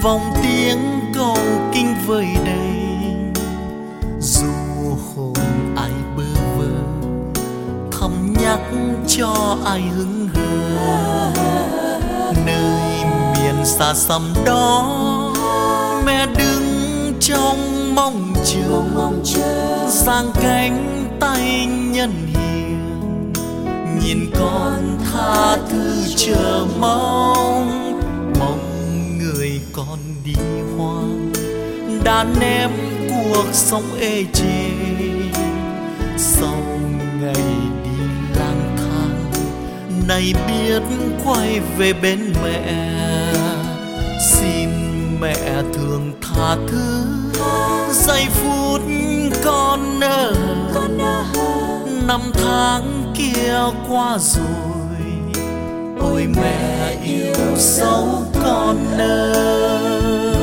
vòng tiếng cầu kinh vời đầy, dù hồn ai bơ vơ thầm nhắc cho ai hững hờ. Nơi miền xa xăm đó mẹ đứng trong mong chờ, giang cánh tay nhân hiền, nhìn con tha thứ chờ mong người con đi hoang đã ném cuộc sống ê chề. Sau ngày đi lang thang này biết quay về bên mẹ, xin mẹ thường tha thứ giây phút con nỡ. Năm tháng kia qua rồi, ôi mẹ yêu dấu con ơi.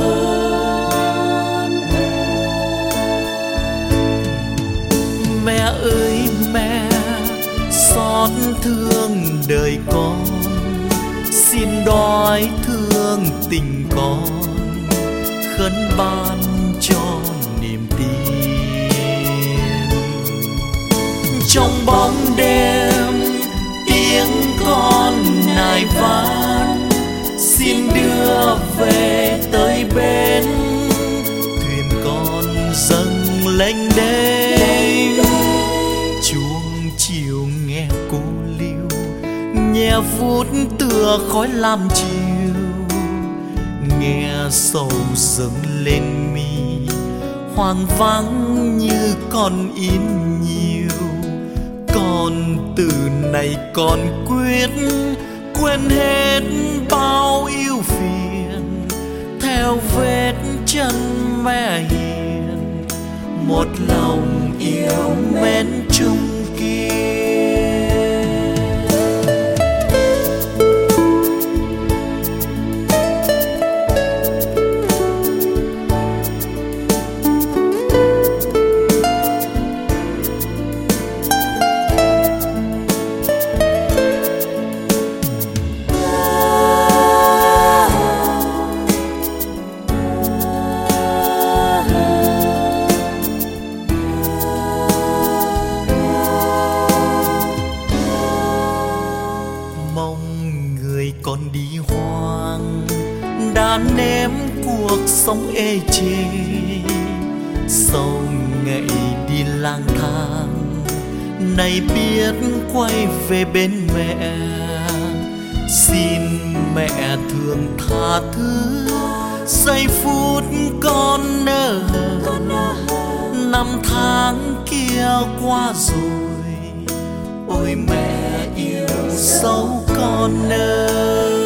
Mẹ ơi mẹ, xót thương đời con, xin đói thương tình con, khấn ban cho niềm tin. Trong bóng đêm tiếng con nài van, xin đưa về tới bến, thuyền con dâng lênh đênh. Chuông chiều nghe cô liu, nhẹ vút tựa khói lam chiều, nghe sầu dâng lên mi, hoang vắng như con in nhiều. Con từ này con quyết quên hết bao yêu phiền, theo vết chân mẹ hiền, một lòng yêu mến chung kiên. Con đi hoang đã ném cuộc sống ê chề, sau ngày đi lang thang này biết quay về bên mẹ, xin mẹ thường tha thứ giây phút con nỡ. Năm tháng kia qua rồi, ôi mẹ yêu dấu con ơi.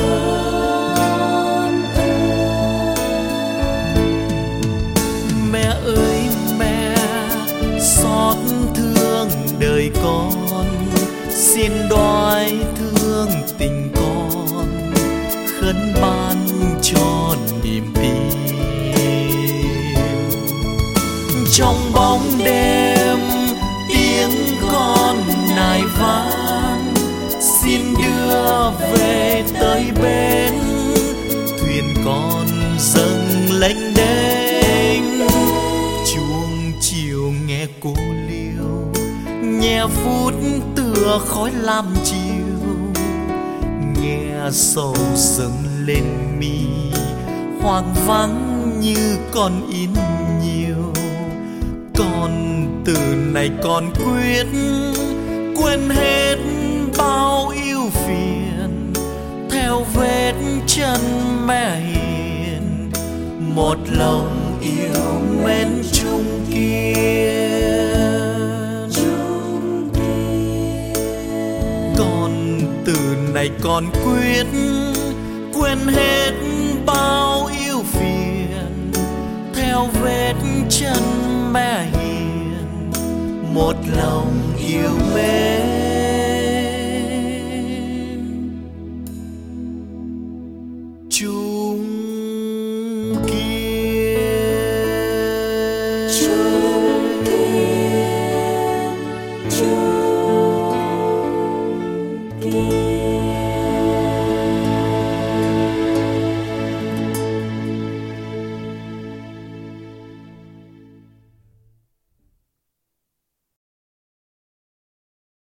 Mẹ ơi mẹ, xót thương đời con, xin đói thương tình con, khấn ban cho niềm tin. Trong bóng đêm tiếng con nài van, xin đưa về tới bến, thuyền con dâng lênh đênh. Chuông chiều nghe cô liu, nhẹ phút tựa khói lam chiều, nghe sầu dâng lên mi, hoang vắng như con in nhiều. Con từ này con quyết quên hết bao yêu phiền, theo vết chân mẹ hiền, một lòng yêu mến chung kiên. Con từ này con quyết quên hết bao yêu phiền, theo vết chân mẹ hiền, một lòng yêu mến chung kiên.